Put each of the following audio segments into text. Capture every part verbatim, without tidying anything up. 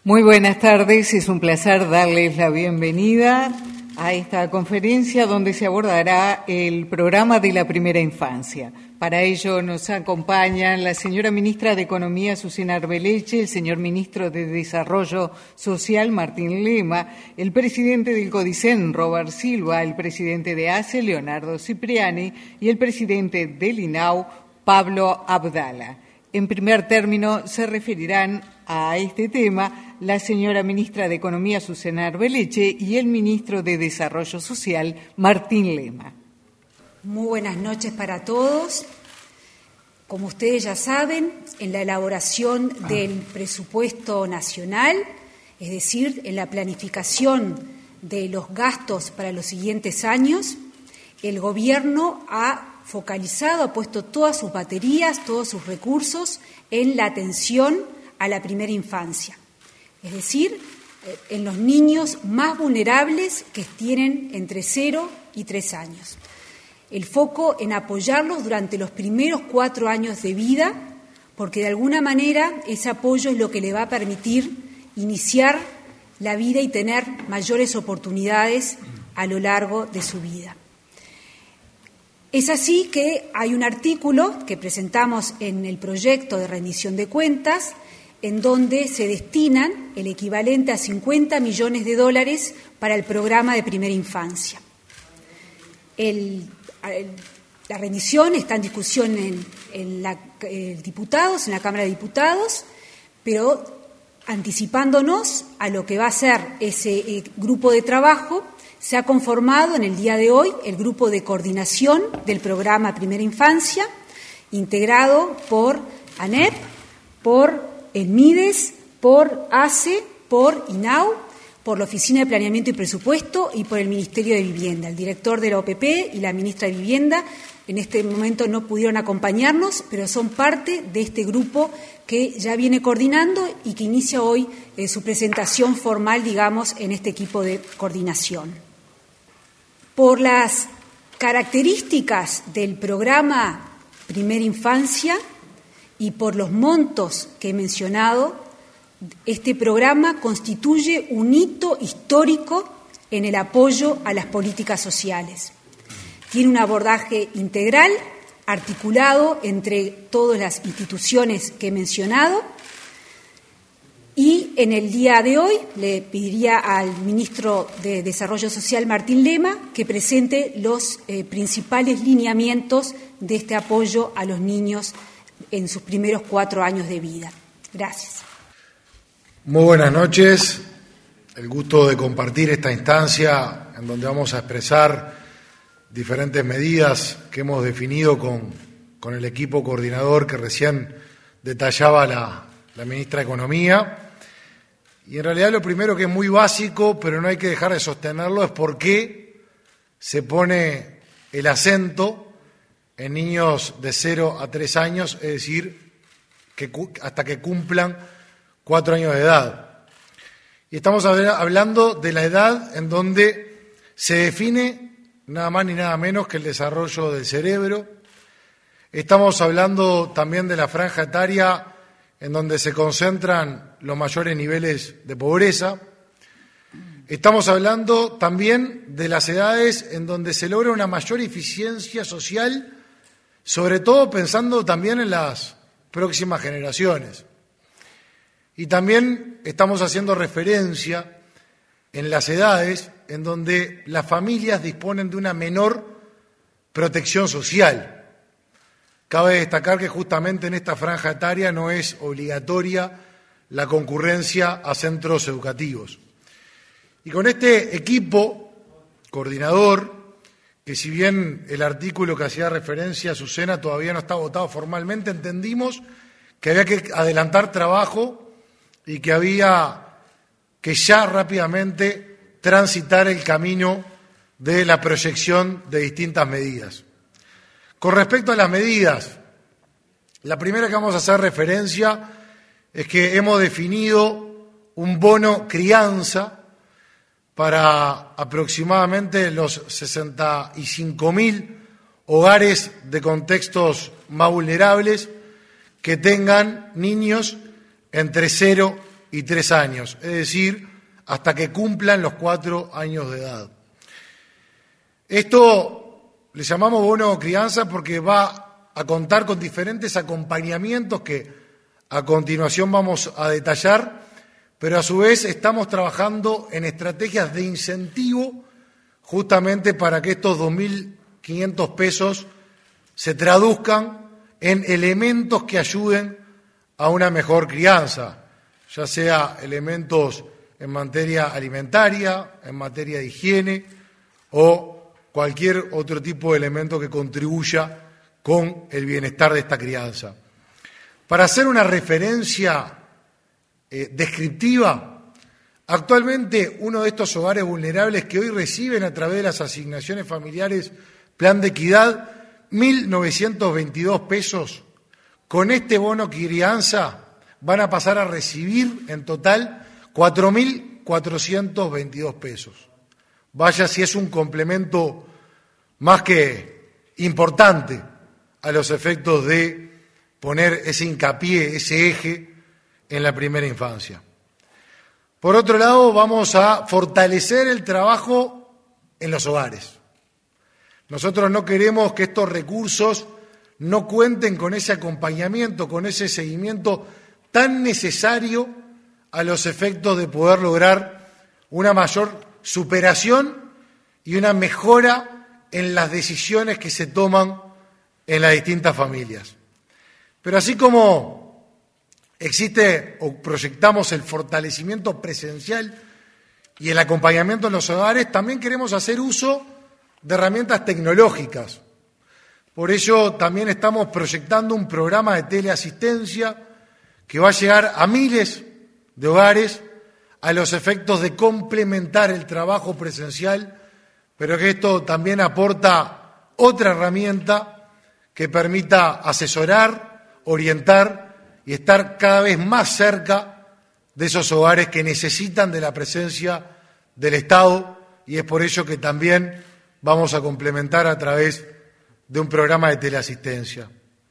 Muy buenas tardes, es un placer darles la bienvenida a esta conferencia donde se abordará el programa de la primera infancia. Para ello nos acompañan la señora ministra de Economía, Susana Arbeleche, el señor ministro de Desarrollo Social, Martín Lema, el presidente del CODICEN, Robert Silva, el presidente de A C E, Leonardo Cipriani, y el presidente del I N A U, Pablo Abdala. En primer término, se referirán a este tema la señora ministra de Economía, Susana Arbeleche, y el ministro de Desarrollo Social, Martín Lema. Muy buenas noches para todos. Como ustedes ya saben, en la elaboración del presupuesto nacional, es decir, en la planificación de los gastos para los siguientes años, el Gobierno ha focalizado, ha puesto todas sus baterías, todos sus recursos en la atención a la primera infancia, es decir, en los niños más vulnerables que tienen entre cero y tres años. El foco en apoyarlos durante los primeros cuatro años de vida, porque de alguna manera ese apoyo es lo que le va a permitir iniciar la vida y tener mayores oportunidades a lo largo de su vida. Es así que hay un artículo que presentamos en el proyecto de rendición de cuentas en donde se destinan el equivalente a cincuenta millones de dólares para el programa de primera infancia. El, el, la rendición está en discusión en, en la eh, diputados, en la Cámara de Diputados, pero anticipándonos a lo que va a ser ese eh, grupo de trabajo, se ha conformado en el día de hoy el grupo de coordinación del programa Primera Infancia, integrado por ANEP, por el MIDES, por A C E, por I N A U, por la Oficina de Planeamiento y Presupuesto y por el Ministerio de Vivienda. El director de la O P P y la ministra de Vivienda en este momento no pudieron acompañarnos, pero son parte de este grupo que ya viene coordinando y que inicia hoy eh, su presentación formal, digamos, en este equipo de coordinación. Por las características del programa Primera Infancia y por los montos que he mencionado, este programa constituye un hito histórico en el apoyo a las políticas sociales. Tiene un abordaje integral, articulado entre todas las instituciones que he mencionado, y en el día de hoy le pediría al ministro de Desarrollo Social, Martín Lema, que presente los eh, principales lineamientos de este apoyo a los niños en sus primeros cuatro años de vida. Gracias. Muy buenas noches. El gusto de compartir esta instancia en donde vamos a expresar diferentes medidas que hemos definido con, con el equipo coordinador que recién detallaba la, la ministra de Economía. Y en realidad lo primero, que es muy básico, pero no hay que dejar de sostenerlo, es por qué se pone el acento en niños de cero a tres años, es decir, que hasta que cumplan cuatro años de edad. Y estamos hablando de la edad en donde se define nada más ni nada menos que el desarrollo del cerebro. Estamos hablando también de la franja etaria en donde se concentran los mayores niveles de pobreza. Estamos hablando también de las edades en donde se logra una mayor eficiencia social, sobre todo pensando también en las próximas generaciones. Y también estamos haciendo referencia en las edades en donde las familias disponen de una menor protección social. Cabe destacar que justamente en esta franja etaria no es obligatoria la concurrencia a centros educativos. Y con este equipo coordinador, que si bien el artículo que hacía referencia a Susana todavía no está votado formalmente, entendimos que había que adelantar trabajo y que había que ya rápidamente transitar el camino de la proyección de distintas medidas. Con respecto a las medidas, la primera que vamos a hacer referencia es que hemos definido un bono crianza para aproximadamente los sesenta y cinco mil hogares de contextos más vulnerables que tengan niños entre cero y tres años, es decir, hasta que cumplan los cuatro años de edad. Esto le llamamos bono crianza porque va a contar con diferentes acompañamientos que a continuación vamos a detallar, pero a su vez estamos trabajando en estrategias de incentivo justamente para que estos dos mil quinientos pesos se traduzcan en elementos que ayuden a una mejor crianza, ya sea elementos en materia alimentaria, en materia de higiene o cualquier otro tipo de elemento que contribuya con el bienestar de esta crianza. Para hacer una referencia eh, descriptiva, actualmente uno de estos hogares vulnerables que hoy reciben a través de las asignaciones familiares Plan de Equidad mil novecientos veintidós pesos, con este bono crianza van a pasar a recibir en total cuatro mil cuatrocientos veintidós pesos. Vaya si es un complemento más que importante a los efectos de poner ese hincapié, ese eje en la primera infancia. Por otro lado, vamos a fortalecer el trabajo en los hogares. Nosotros no queremos que estos recursos no cuenten con ese acompañamiento, con ese seguimiento tan necesario a los efectos de poder lograr una mayor superación y una mejora en las decisiones que se toman en las distintas familias. Pero así como existe o proyectamos el fortalecimiento presencial y el acompañamiento en los hogares, también queremos hacer uso de herramientas tecnológicas. Por ello también estamos proyectando un programa de teleasistencia que va a llegar a miles de hogares a los efectos de complementar el trabajo presencial, pero que esto también aporta otra herramienta que permita asesorar, orientar y estar cada vez más cerca de esos hogares que necesitan de la presencia del Estado, y es por ello que también vamos a complementar a través de un programa de teleasistencia.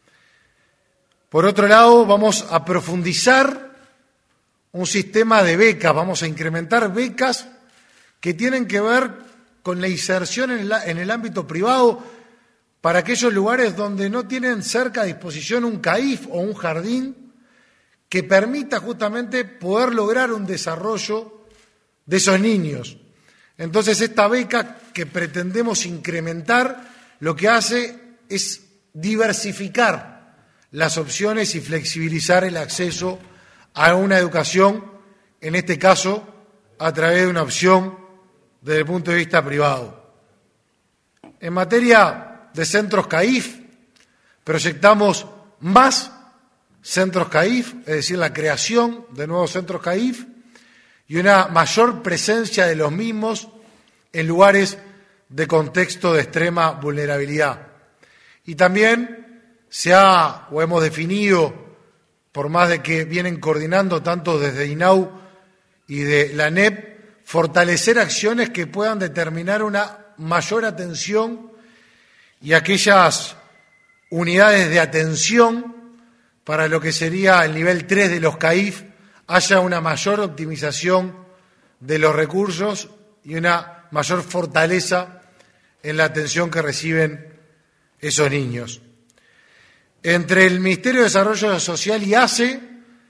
Por otro lado, vamos a profundizar un sistema de becas, vamos a incrementar becas que tienen que ver con la inserción en, la, en el ámbito privado para aquellos lugares donde no tienen cerca a disposición un C A I F o un jardín que permita justamente poder lograr un desarrollo de esos niños. Entonces, esta beca que pretendemos incrementar lo que hace es diversificar las opciones y flexibilizar el acceso a una educación, en este caso, a través de una opción desde el punto de vista privado. En materia de centros C A I F, proyectamos más centros C A I F, es decir, la creación de nuevos centros C A I F y una mayor presencia de los mismos en lugares de contexto de extrema vulnerabilidad. Y también se ha, o hemos definido, por más de que vienen coordinando tanto desde I N A U y de la N E P, fortalecer acciones que puedan determinar una mayor atención y aquellas unidades de atención para lo que sería el nivel tres de los C A I F, haya una mayor optimización de los recursos y una mayor fortaleza en la atención que reciben esos niños. Entre el Ministerio de Desarrollo Social y A C E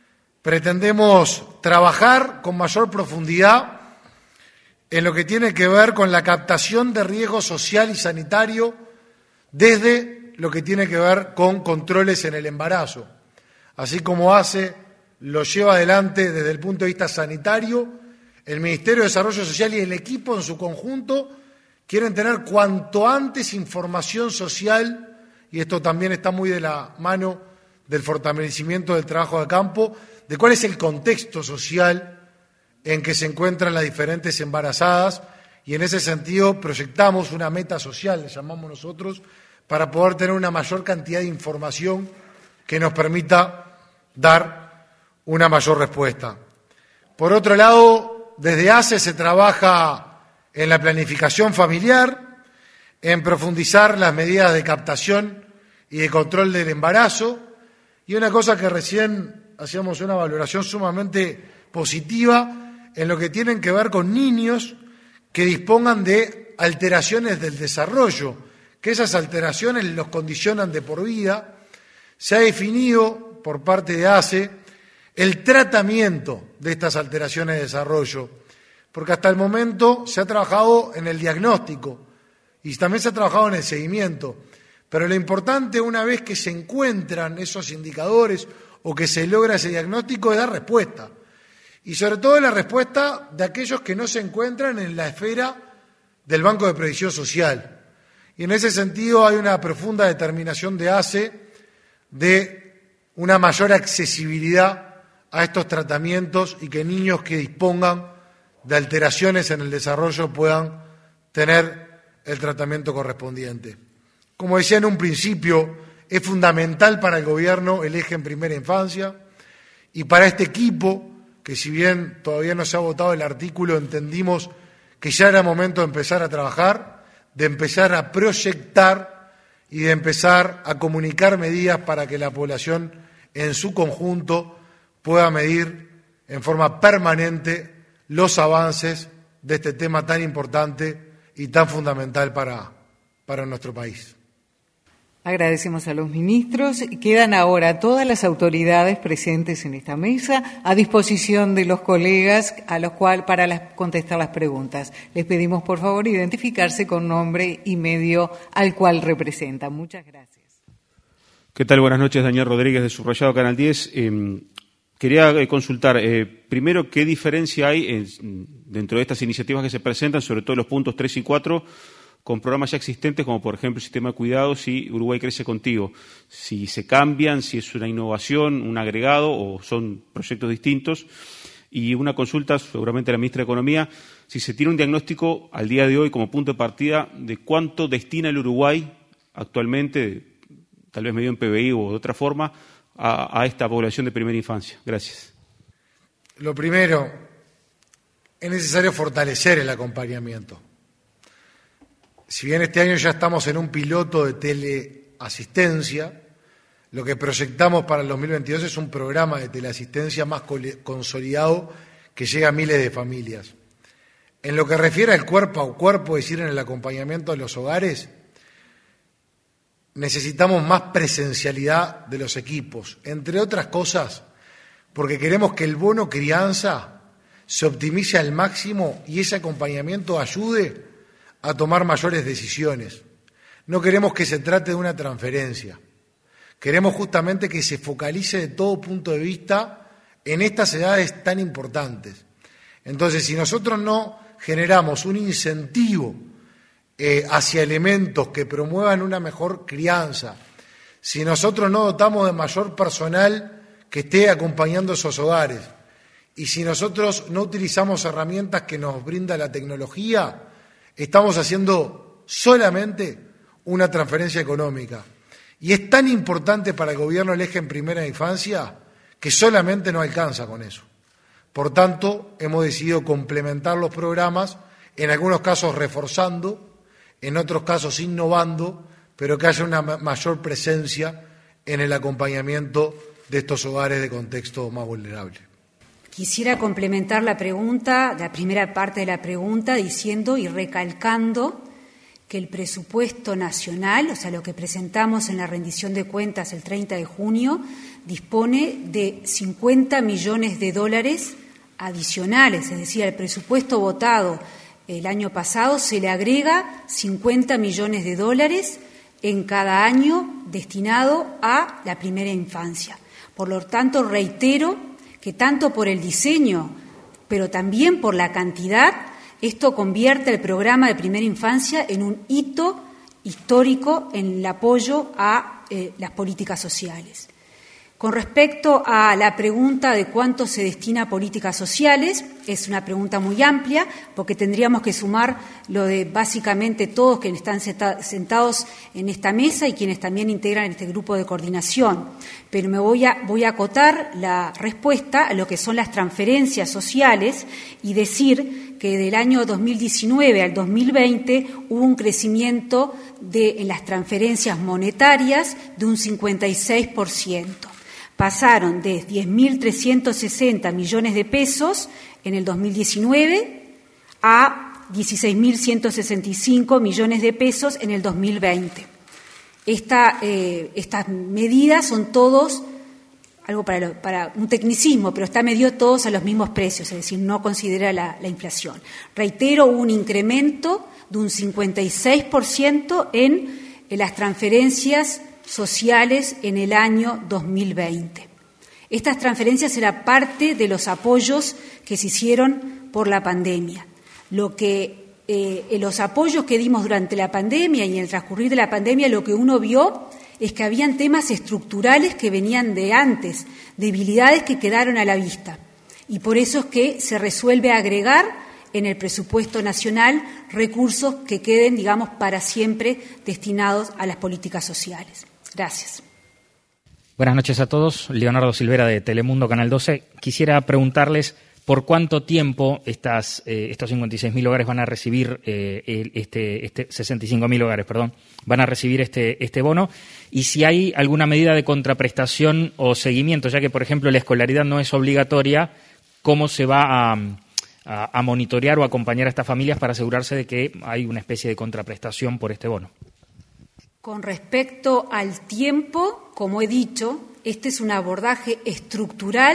pretendemos trabajar con mayor profundidad en lo que tiene que ver con la captación de riesgo social y sanitario desde lo que tiene que ver con controles en el embarazo. Así como A C E lo lleva adelante desde el punto de vista sanitario, el Ministerio de Desarrollo Social y el equipo en su conjunto quieren tener cuanto antes información social, y esto también está muy de la mano del fortalecimiento del trabajo de campo, de cuál es el contexto social en que se encuentran las diferentes embarazadas, y en ese sentido proyectamos una meta social, le llamamos nosotros, para poder tener una mayor cantidad de información que nos permita dar una mayor respuesta. Por otro lado, desde A C E se trabaja en la planificación familiar, en profundizar las medidas de captación y de control del embarazo, y una cosa que recién hacíamos una valoración sumamente positiva en lo que tienen que ver con niños que dispongan de alteraciones del desarrollo, que esas alteraciones los condicionan de por vida. Se ha definido por parte de A C E el tratamiento de estas alteraciones de desarrollo, porque hasta el momento se ha trabajado en el diagnóstico y también se ha trabajado en el seguimiento, pero lo importante, una vez que se encuentran esos indicadores o que se logra ese diagnóstico, es dar respuesta, y sobre todo la respuesta de aquellos que no se encuentran en la esfera del Banco de Previsión Social. Y en ese sentido hay una profunda determinación de A C E de una mayor accesibilidad a estos tratamientos y que niños que dispongan de alteraciones en el desarrollo puedan tener el tratamiento correspondiente. Como decía en un principio, es fundamental para el Gobierno el eje en primera infancia, y para este equipo, que si bien todavía no se ha votado el artículo, entendimos que ya era momento de empezar a trabajar, de empezar a proyectar y de empezar a comunicar medidas para que la población en su conjunto pueda medir en forma permanente los avances de este tema tan importante y tan fundamental para, para nuestro país. Agradecemos a los ministros. Quedan ahora todas las autoridades presentes en esta mesa a disposición de los colegas a los cual, para las, contestar las preguntas. Les pedimos, por favor, identificarse con nombre y medio al cual representan. Muchas gracias. ¿Qué tal? Buenas noches, Daniel Rodríguez de Subrayado Canal diez. Eh, quería eh, consultar, eh, primero, ¿qué diferencia hay eh, dentro de estas iniciativas que se presentan, sobre todo los puntos tres y cuatro, con programas ya existentes, como por ejemplo el Sistema de Cuidados y Uruguay Crece Contigo? Si se cambian, si es una innovación, un agregado o son proyectos distintos. Y una consulta, seguramente a la ministra de Economía, si se tiene un diagnóstico al día de hoy como punto de partida de cuánto destina el Uruguay actualmente, tal vez medio en P B I o de otra forma, a, a esta población de primera infancia. Gracias. Lo primero, es necesario fortalecer el acompañamiento. Si bien este año ya estamos en un piloto de teleasistencia, lo que proyectamos para el dos mil veintidós es un programa de teleasistencia más consolidado que llega a miles de familias. En lo que refiere al cuerpo a cuerpo, es decir, en el acompañamiento de los hogares, necesitamos más presencialidad de los equipos, entre otras cosas, porque queremos que el bono crianza se optimice al máximo y ese acompañamiento ayude a tomar mayores decisiones. No queremos que se trate de una transferencia. Queremos justamente que se focalice de todo punto de vista en estas edades tan importantes. Entonces, si nosotros no generamos un incentivo eh, hacia elementos que promuevan una mejor crianza, si nosotros no dotamos de mayor personal que esté acompañando esos hogares, y si nosotros no utilizamos herramientas que nos brinda la tecnología, estamos haciendo solamente una transferencia económica. Y es tan importante para el Gobierno el eje en primera infancia que solamente no alcanza con eso. Por tanto, hemos decidido complementar los programas, en algunos casos reforzando, en otros casos innovando, pero que haya una mayor presencia en el acompañamiento de estos hogares de contexto más vulnerable. Quisiera complementar la pregunta, la primera parte de la pregunta, diciendo y recalcando que el presupuesto nacional, o sea, lo que presentamos en la rendición de cuentas el treinta de junio, dispone de cincuenta millones de dólares adicionales, es decir, al presupuesto votado el año pasado se le agrega cincuenta millones de dólares en cada año destinado a la primera infancia. Por lo tanto, reitero que tanto por el diseño, pero también por la cantidad, esto convierte el programa de primera infancia en un hito histórico en el apoyo a eh, las políticas sociales. Con respecto a la pregunta de cuánto se destina a políticas sociales, es una pregunta muy amplia, porque tendríamos que sumar lo de básicamente todos quienes están sentados en esta mesa y quienes también integran este grupo de coordinación. Pero me voy a, voy a acotar la respuesta a lo que son las transferencias sociales y decir que del año dos mil diecinueve al dos mil veinte hubo un crecimiento de, en las transferencias monetarias de un cincuenta y seis por ciento. pasaron de diez mil trescientos sesenta millones de pesos en el dos mil diecinueve a dieciséis mil ciento sesenta y cinco millones de pesos en el dos mil veinte. Esta, eh, estas medidas son todos, algo para, lo, para un tecnicismo, pero está medido todos a los mismos precios, es decir, no considera la, la inflación. Reitero, hubo un incremento de un cincuenta y seis por ciento en, en las transferencias sociales en el año dos mil veinte. Estas transferencias eran parte de los apoyos que se hicieron por la pandemia. Lo que Eh, los apoyos que dimos durante la pandemia y en el transcurrir de la pandemia, lo que uno vio es que habían temas estructurales que venían de antes, debilidades que quedaron a la vista. Y por eso es que se resuelve agregar en el presupuesto nacional recursos que queden, digamos, para siempre destinados a las políticas sociales. Gracias. Buenas noches a todos. Leonardo Silvera de Telemundo, Canal doce. Quisiera preguntarles ¿por cuánto tiempo estas, eh, estos cincuenta y seis mil hogares van a recibir, eh, el, este, este sesenta y cinco mil hogares, perdón, van a recibir este, este bono? Y si hay alguna medida de contraprestación o seguimiento, ya que, por ejemplo, la escolaridad no es obligatoria, ¿cómo se va a, a, a monitorear o acompañar a estas familias para asegurarse de que hay una especie de contraprestación por este bono? Con respecto al tiempo, como he dicho, este es un abordaje estructural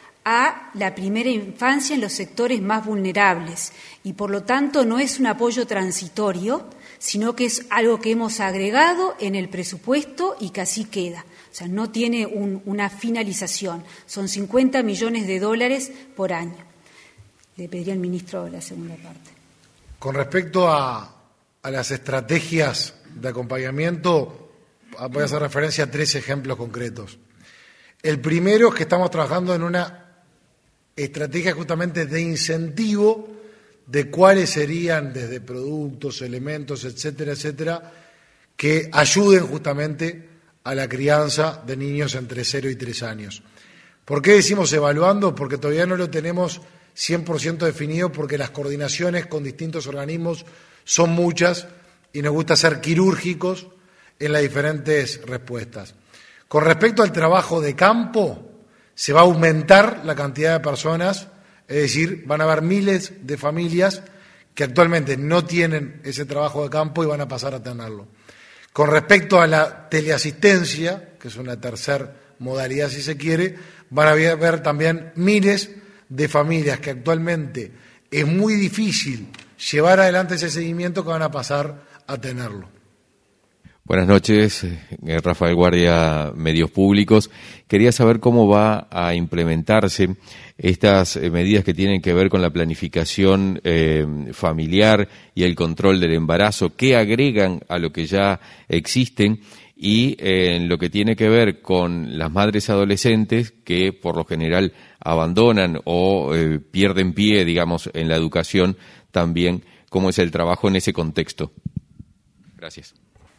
a la primera infancia en los sectores más vulnerables y, por lo tanto, no es un apoyo transitorio, sino que es algo que hemos agregado en el presupuesto y que así queda. O sea, no tiene un, una finalización. Son cincuenta millones de dólares por año. Le pediría al ministro la segunda parte. Con respecto a, a las estrategias de acompañamiento, voy a hacer referencia a tres ejemplos concretos. El primero es que estamos trabajando en una estrategia justamente de incentivo de cuáles serían desde productos, elementos, etcétera, etcétera, que ayuden justamente a la crianza de niños entre cero y tres años. ¿Por qué decimos evaluando? Porque todavía no lo tenemos cien por ciento definido, porque las coordinaciones con distintos organismos son muchas y nos gusta ser quirúrgicos en las diferentes respuestas. Con respecto al trabajo de campo, se va a aumentar la cantidad de personas, es decir, van a haber miles de familias que actualmente no tienen ese trabajo de campo y van a pasar a tenerlo. Con respecto a la teleasistencia, que es una tercera modalidad si se quiere, van a haber también miles de familias que actualmente es muy difícil llevar adelante ese seguimiento que van a pasar a tenerlo. Buenas noches, eh, Rafael Guardia, Medios Públicos. Quería saber cómo va a implementarse estas eh, medidas que tienen que ver con la planificación eh, familiar y el control del embarazo, qué agregan a lo que ya existen y eh, en lo que tiene que ver con las madres adolescentes que por lo general abandonan o eh, pierden pie, digamos, en la educación, también cómo es el trabajo en ese contexto. Gracias.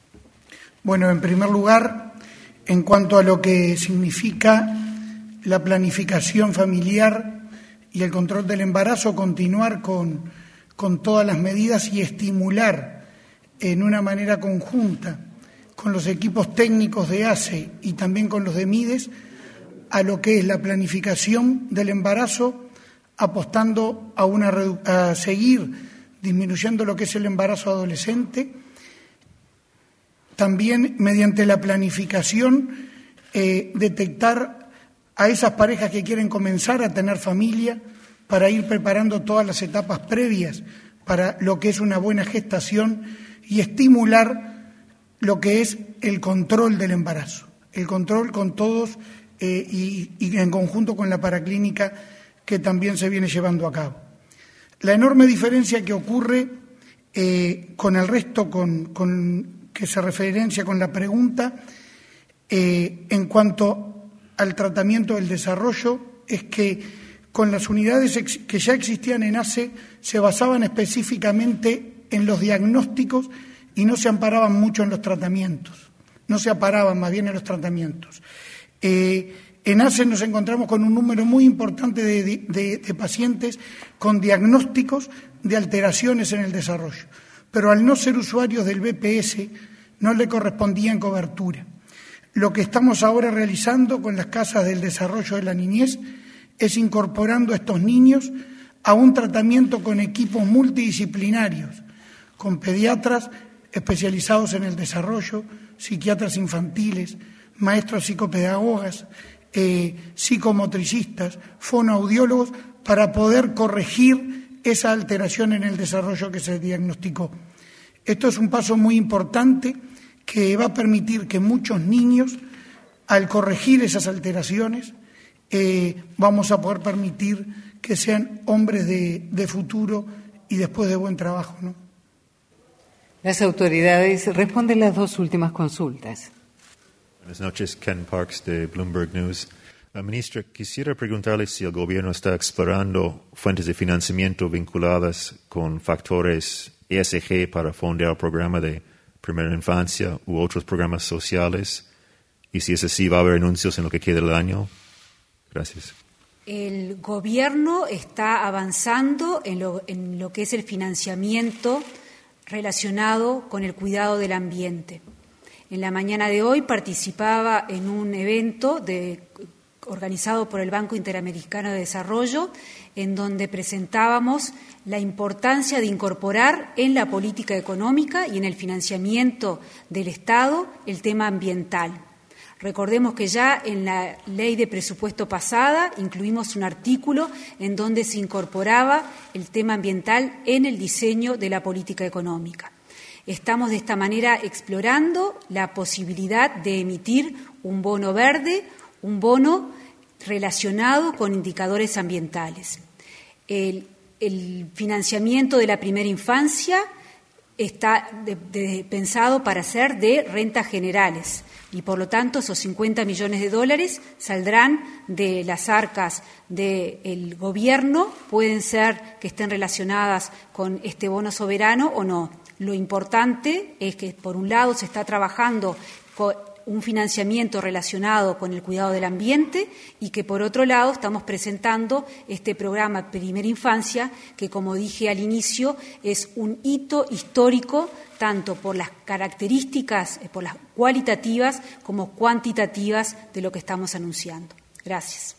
Bueno, en primer lugar, en cuanto a lo que significa la planificación familiar y el control del embarazo, continuar con, con todas las medidas y estimular en una manera conjunta con los equipos técnicos de A C E y también con los de MIDES a lo que es la planificación del embarazo, apostando a, una, a seguir disminuyendo lo que es el embarazo adolescente. También, mediante la planificación, eh, detectar a esas parejas que quieren comenzar a tener familia para ir preparando todas las etapas previas para lo que es una buena gestación y estimular lo que es el control del embarazo, el control con todos eh, y, y en conjunto con la paraclínica que también se viene llevando a cabo. La enorme diferencia que ocurre eh, con el resto, con... con que se referencia con la pregunta, eh, en cuanto al tratamiento del desarrollo, es que con las unidades ex- que ya existían en A C E se basaban específicamente en los diagnósticos y no se amparaban mucho en los tratamientos, no se aparaban más bien en los tratamientos. Eh, en A C E nos encontramos con un número muy importante de, de, de pacientes con diagnósticos de alteraciones en el desarrollo, pero al no ser usuarios del B P S no le correspondían cobertura. Lo que estamos ahora realizando con las casas del desarrollo de la niñez es incorporando a estos niños a un tratamiento con equipos multidisciplinarios, con pediatras especializados en el desarrollo, psiquiatras infantiles, maestros psicopedagogas, eh, psicomotricistas, fonoaudiólogos, para poder corregir esa alteración en el desarrollo que se diagnosticó. Esto es un paso muy importante que va a permitir que muchos niños, al corregir esas alteraciones, eh, vamos a poder permitir que sean hombres de, de futuro y después de buen trabajo, ¿no? Las autoridades responden las dos últimas consultas. Buenas noches, Ken Parks de Bloomberg News. Uh, ministra, quisiera preguntarle si el gobierno está explorando fuentes de financiamiento vinculadas con factores E S G para fondear el programa de primera infancia u otros programas sociales, y si es así, ¿va a haber anuncios en lo que queda del año? Gracias. El gobierno está avanzando en lo, en lo que es el financiamiento relacionado con el cuidado del ambiente. En la mañana de hoy participaba en un evento de, organizado por el Banco Interamericano de Desarrollo, en donde presentábamos la importancia de incorporar en la política económica y en el financiamiento del Estado el tema ambiental. Recordemos que ya en la ley de presupuesto pasada incluimos un artículo en donde se incorporaba el tema ambiental en el diseño de la política económica. Estamos de esta manera explorando la posibilidad de emitir un bono verde, un bono relacionado con indicadores ambientales. El, el financiamiento de la primera infancia está de, de, pensado para ser de rentas generales y, por lo tanto, esos cincuenta millones de dólares saldrán de las arcas del gobierno, pueden ser que estén relacionadas con este bono soberano o no. Lo importante es que, por un lado, se está trabajando con un financiamiento relacionado con el cuidado del ambiente y que, por otro lado, estamos presentando este programa Primera Infancia, que, como dije al inicio, es un hito histórico tanto por las características, por las cualitativas como cuantitativas de lo que estamos anunciando. Gracias.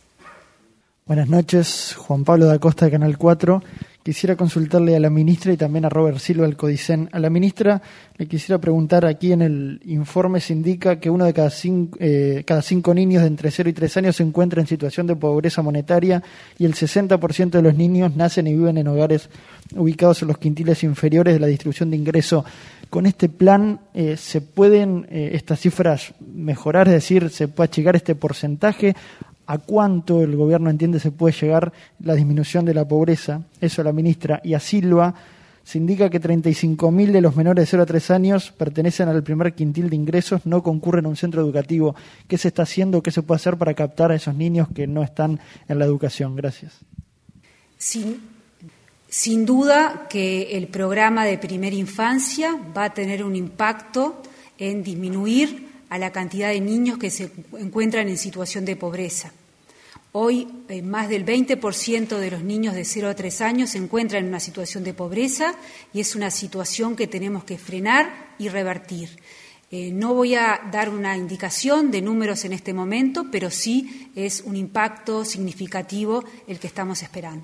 Buenas noches, Juan Pablo da Costa de Canal cuatro. Quisiera consultarle a la ministra y también a Robert Silva del Codicen. A la ministra le quisiera preguntar, aquí en el informe se indica que uno de cada cinco, eh, cada cinco niños de entre cero y tres años se encuentra en situación de pobreza monetaria y el sesenta por ciento de los niños nacen y viven en hogares ubicados en los quintiles inferiores de la distribución de ingreso. Con este plan, eh, ¿se pueden eh, estas cifras mejorar? Es decir, ¿se puede achicar este porcentaje? ¿A cuánto el gobierno entiende se puede llegar la disminución de la pobreza? Eso a la ministra. Y a Silva, se indica que treinta y cinco mil de los menores de cero a tres años pertenecen al primer quintil de ingresos, no concurren a un centro educativo. ¿Qué se está haciendo? ¿Qué se puede hacer para captar a esos niños que no están en la educación? Gracias. Sin, sin duda que el programa de primera infancia va a tener un impacto en disminuir a la cantidad de niños que se encuentran en situación de pobreza. Hoy, eh, más del veinte por ciento de los niños de cero a tres años se encuentran en una situación de pobreza y es una situación que tenemos que frenar y revertir. Eh, no voy a dar una indicación de números en este momento, pero sí es un impacto significativo el que estamos esperando.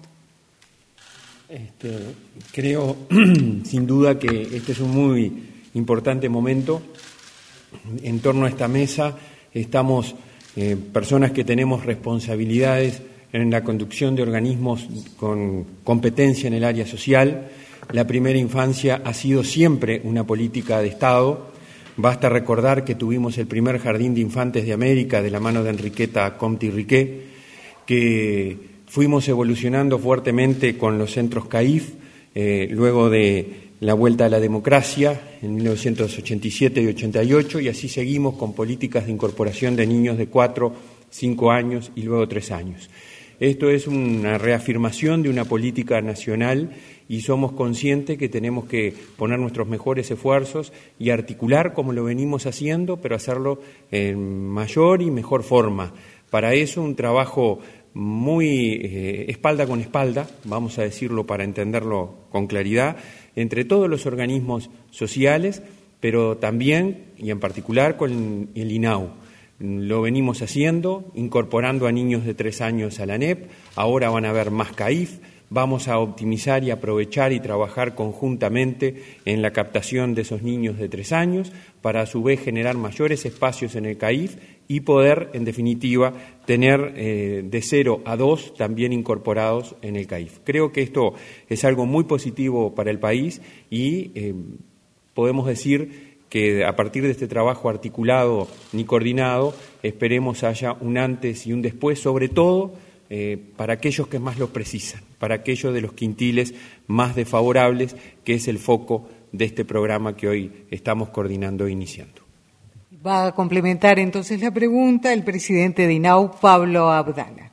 Este, creo, sin duda, que este es un muy importante momento. En torno a esta mesa estamos eh, personas que tenemos responsabilidades en la conducción de organismos con competencia en el área social. La primera infancia ha sido siempre una política de Estado. Basta recordar que tuvimos el primer jardín de infantes de América de la mano de Enriqueta Comte-Riquet, que fuimos evolucionando fuertemente con los centros C A I F, eh, luego de la vuelta a la democracia en mil novecientos ochenta y siete y ochenta y ocho, y así seguimos con políticas de incorporación de niños de cuatro, cinco años y luego tres años. Esto es una reafirmación de una política nacional y somos conscientes que tenemos que poner nuestros mejores esfuerzos y articular como lo venimos haciendo, pero hacerlo en mayor y mejor forma. Para eso un trabajo muy eh, espalda con espalda, vamos a decirlo para entenderlo con claridad, entre todos los organismos sociales, pero también y en particular con el I N A U. Lo venimos haciendo, incorporando a niños de tres años a la A N E P, ahora van a haber más C A I F, vamos a optimizar y aprovechar y trabajar conjuntamente en la captación de esos niños de tres años para a su vez generar mayores espacios en el C A I F y poder, en definitiva, tener eh, de cero a dos también incorporados en el C A I F. Creo que esto es algo muy positivo para el país y eh, podemos decir que a partir de este trabajo articulado ni coordinado, esperemos haya un antes y un después, sobre todo eh, para aquellos que más lo precisan, para aquellos de los quintiles más desfavorables, que es el foco de este programa que hoy estamos coordinando e iniciando. Va a complementar entonces la pregunta el presidente de I N A U, Pablo Abdala.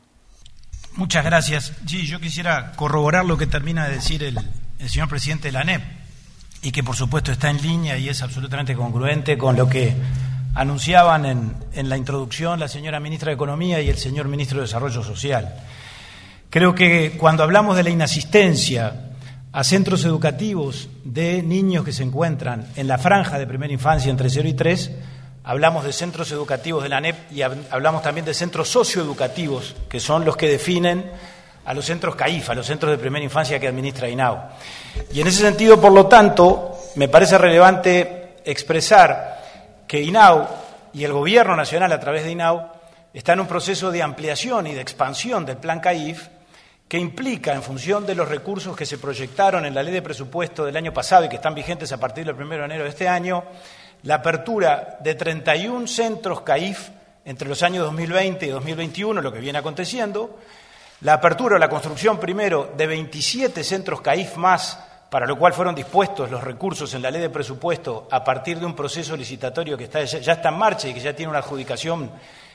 Muchas gracias. Sí, yo quisiera corroborar lo que termina de decir el, el señor presidente de la A N E P y que por supuesto está en línea y es absolutamente congruente con lo que anunciaban en, en la introducción la señora ministra de Economía y el señor ministro de Desarrollo Social. Creo que cuando hablamos de la inasistencia a centros educativos de niños que se encuentran en la franja de primera infancia entre cero y tres, hablamos de centros educativos de la A N E P y hablamos también de centros socioeducativos, que son los que definen a los centros C A I F, a los centros de primera infancia que administra I N A U. Y en ese sentido, por lo tanto, me parece relevante expresar que I N A U y el Gobierno Nacional, a través de I N A U, está en un proceso de ampliación y de expansión del plan C A I F, que implica, en función de los recursos que se proyectaron en la ley de presupuesto del año pasado y que están vigentes a partir del primero de enero de este año, la apertura de treinta y un centros C A I F entre los años dos mil veinte y dos mil veintiuno, lo que viene aconteciendo, la apertura o la construcción primero de veintisiete centros C A I F más, para lo cual fueron dispuestos los recursos en la ley de presupuesto a partir de un proceso licitatorio que está, ya está en marcha y que ya tiene una adjudicación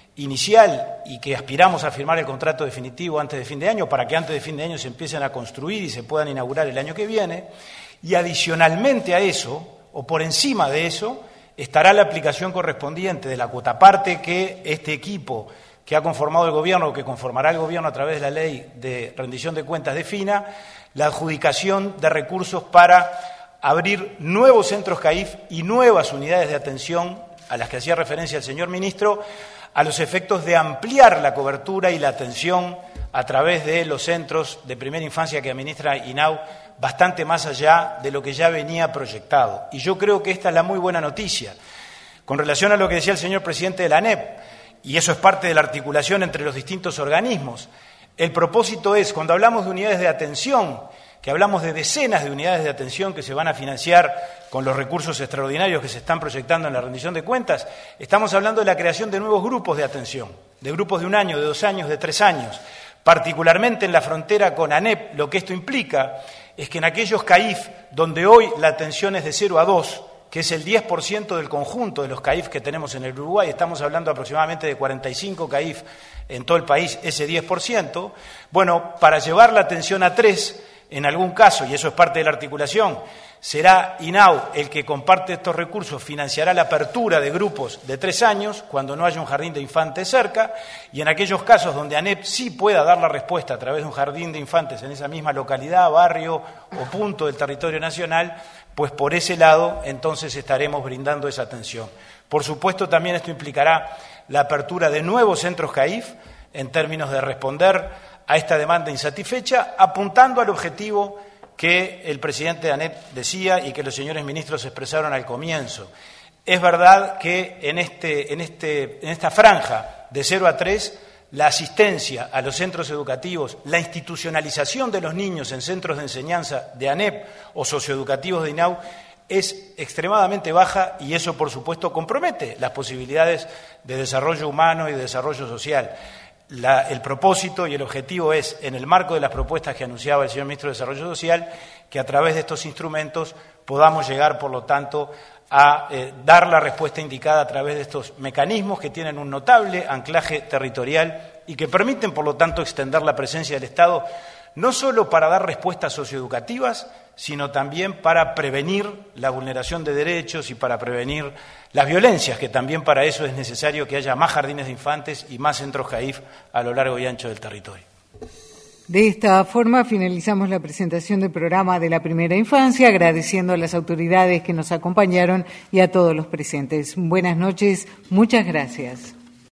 inicial y que aspiramos a firmar el contrato definitivo antes de fin de año para que antes de fin de año se empiecen a construir y se puedan inaugurar el año que viene. Y adicionalmente a eso, o por encima de eso, estará la aplicación correspondiente de la cuota parte que este equipo que ha conformado el Gobierno, o que conformará el Gobierno a través de la Ley de Rendición de Cuentas defina, la adjudicación de recursos para abrir nuevos centros C A I F y nuevas unidades de atención a las que hacía referencia el señor ministro, a los efectos de ampliar la cobertura y la atención a través de los centros de primera infancia que administra I N A U, bastante más allá de lo que ya venía proyectado. Y yo creo que esta es la muy buena noticia. Con relación a lo que decía el señor presidente de la A N E P, y eso es parte de la articulación entre los distintos organismos, el propósito es, cuando hablamos de unidades de atención, que hablamos de decenas de unidades de atención que se van a financiar con los recursos extraordinarios que se están proyectando en la rendición de cuentas, estamos hablando de la creación de nuevos grupos de atención, de grupos de un año, de dos años, de tres años, particularmente en la frontera con A N E P. Lo que esto implica es que en aquellos C A I F donde hoy la atención es de cero a dos, que es el diez por ciento del conjunto de los C A I F que tenemos en el Uruguay, estamos hablando aproximadamente de cuarenta y cinco C A I F en todo el país, ese diez por ciento, bueno, para llevar la atención a tres, en algún caso, y eso es parte de la articulación, será I N A U el que comparte estos recursos, financiará la apertura de grupos de tres años cuando no haya un jardín de infantes cerca, y en aquellos casos donde A N E P sí pueda dar la respuesta a través de un jardín de infantes en esa misma localidad, barrio o punto del territorio nacional, pues por ese lado entonces estaremos brindando esa atención. Por supuesto, también esto implicará la apertura de nuevos centros C A I F en términos de responder a esta demanda insatisfecha, apuntando al objetivo que el presidente de A N E P decía y que los señores ministros expresaron al comienzo. Es verdad que en, este, en, este, en esta franja de cero a tres, la asistencia a los centros educativos, la institucionalización de los niños en centros de enseñanza de A N E P o socioeducativos de I N A U es extremadamente baja y eso, por supuesto, compromete las posibilidades de desarrollo humano y de desarrollo social. La, el propósito y el objetivo es, en el marco de las propuestas que anunciaba el señor ministro de Desarrollo Social, que a través de estos instrumentos podamos llegar, por lo tanto, a eh, dar la respuesta indicada a través de estos mecanismos que tienen un notable anclaje territorial y que permiten, por lo tanto, extender la presencia del Estado no solo para dar respuestas socioeducativas, sino también para prevenir la vulneración de derechos y para prevenir las violencias, que también para eso es necesario que haya más jardines de infantes y más centros C A I F a lo largo y ancho del territorio. De esta forma finalizamos la presentación del programa de la primera infancia, agradeciendo a las autoridades que nos acompañaron y a todos los presentes. Buenas noches, muchas gracias.